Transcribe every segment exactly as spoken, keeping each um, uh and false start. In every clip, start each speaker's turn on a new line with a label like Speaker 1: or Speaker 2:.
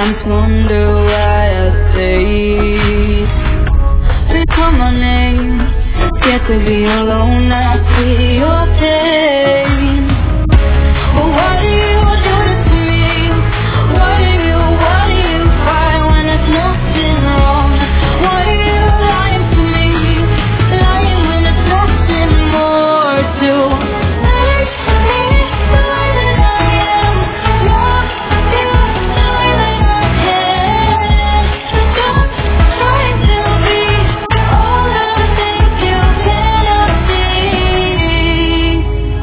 Speaker 1: sometimes wonder why I stayed. They call my name, scared to be alone, I see your pain. But why do you do this to me? Why do you, why do you fight when there's nothing wrong? Why are you lying to me? Lying when there's nothing more to make me the way that I am. Want you the way that I can. Stop trying to be all the things you cannot see.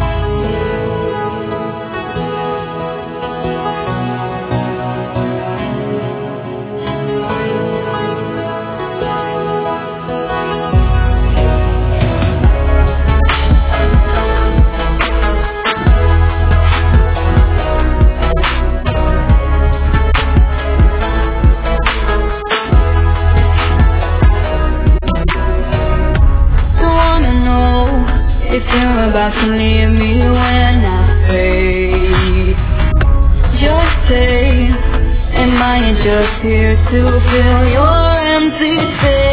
Speaker 1: Don't wanna know if you're about to leave me when I fade. Just say, am I just here to fill your empty space?